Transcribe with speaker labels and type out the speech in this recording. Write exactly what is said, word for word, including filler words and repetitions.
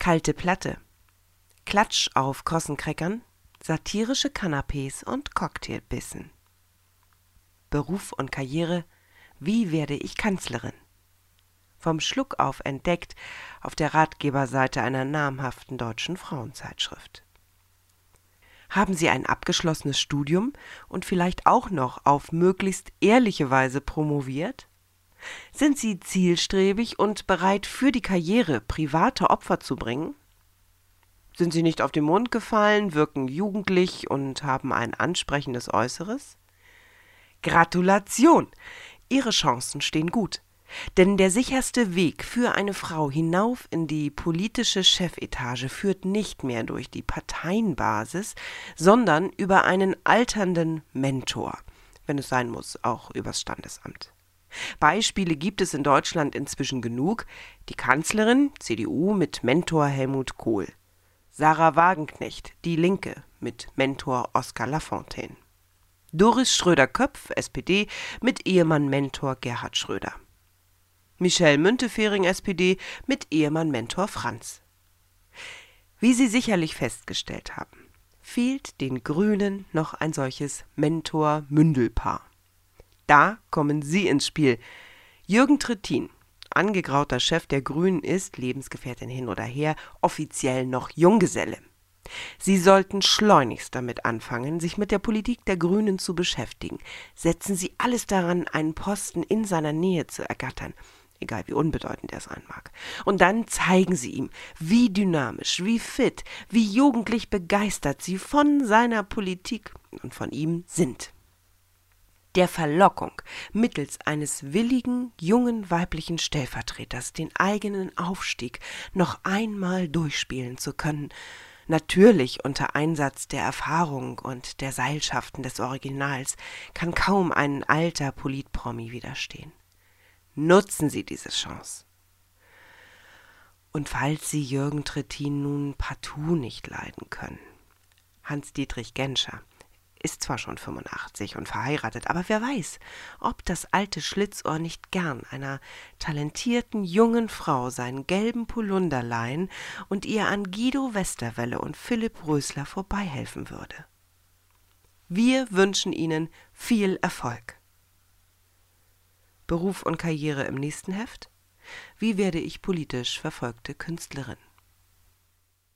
Speaker 1: Kalte Platte, Klatsch auf Krossenkräckern, satirische Kanapés und Cocktailbissen. Beruf und Karriere, wie werde ich Kanzlerin? Vom Schluck auf entdeckt auf der Ratgeberseite einer namhaften deutschen Frauenzeitschrift. Haben Sie ein abgeschlossenes Studium und vielleicht auch noch auf möglichst ehrliche Weise promoviert? Sind Sie zielstrebig und bereit, für die Karriere private Opfer zu bringen? Sind Sie nicht auf den Mund gefallen, wirken jugendlich und haben ein ansprechendes Äußeres? Gratulation! Ihre Chancen stehen gut. Denn der sicherste Weg für eine Frau hinauf in die politische Chefetage führt nicht mehr durch die Parteienbasis, sondern über einen alternden Mentor, wenn es sein muss, auch übers Standesamt. Beispiele gibt es in Deutschland inzwischen genug. Die Kanzlerin, C D U mit Mentor Helmut Kohl. Sarah Wagenknecht, Die Linke mit Mentor Oskar Lafontaine. Doris Schröder-Köpf, S P D, mit Ehemann-Mentor Gerhard Schröder. Michelle Müntefering, S P D, mit Ehemann-Mentor Franz. Wie Sie sicherlich festgestellt haben, fehlt den Grünen noch ein solches Mentor-Mündelpaar. Da kommen Sie ins Spiel. Jürgen Trittin, angegrauter Chef der Grünen, ist, Lebensgefährtin hin oder her, offiziell noch Junggeselle. Sie sollten schleunigst damit anfangen, sich mit der Politik der Grünen zu beschäftigen. Setzen Sie alles daran, einen Posten in seiner Nähe zu ergattern, egal wie unbedeutend er sein mag. Und dann zeigen Sie ihm, wie dynamisch, wie fit, wie jugendlich begeistert Sie von seiner Politik und von ihm sind. Der Verlockung, mittels eines willigen, jungen weiblichen Stellvertreters den eigenen Aufstieg noch einmal durchspielen zu können, natürlich unter Einsatz der Erfahrung und der Seilschaften des Originals, kann kaum ein alter Politpromi widerstehen. Nutzen Sie diese Chance. Und falls Sie Jürgen Trittin nun partout nicht leiden können, Hans-Dietrich Genscher ist zwar schon fünfundachtzig und verheiratet, aber wer weiß, ob das alte Schlitzohr nicht gern einer talentierten jungen Frau seinen gelben Polunder leihen und ihr an Guido Westerwelle und Philipp Rösler vorbeihelfen würde. Wir wünschen Ihnen viel Erfolg. Beruf und Karriere im nächsten Heft. Wie werde ich politisch verfolgte Künstlerin?